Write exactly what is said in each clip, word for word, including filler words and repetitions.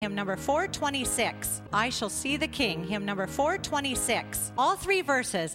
Hymn number four twenty-six, I Shall See the King, hymn number four twenty-six. All three verses.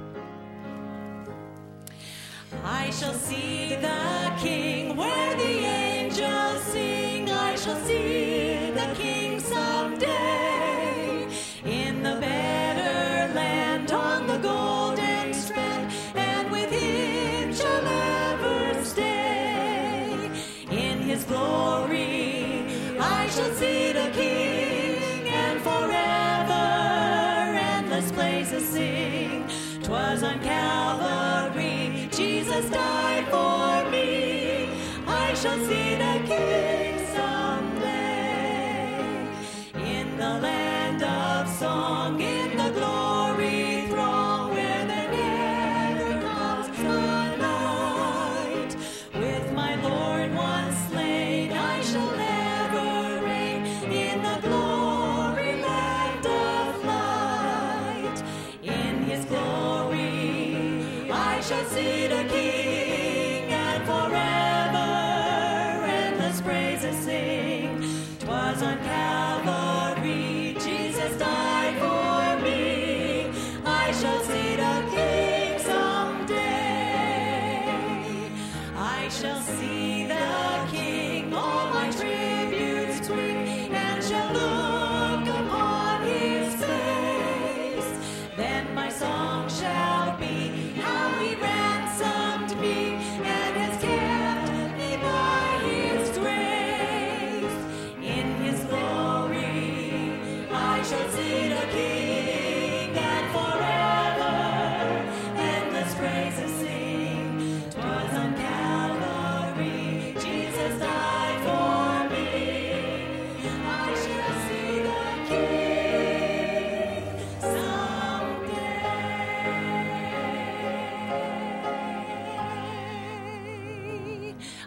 I shall see the King where the angels sing. I shall see the King someday in the better land on the golden strand, and with him shall ever stay in his glory. I shall see the King, and forever endless praises sing. 'Twas on Calvary Jesus died for me. I shall see the King someday in the land of song.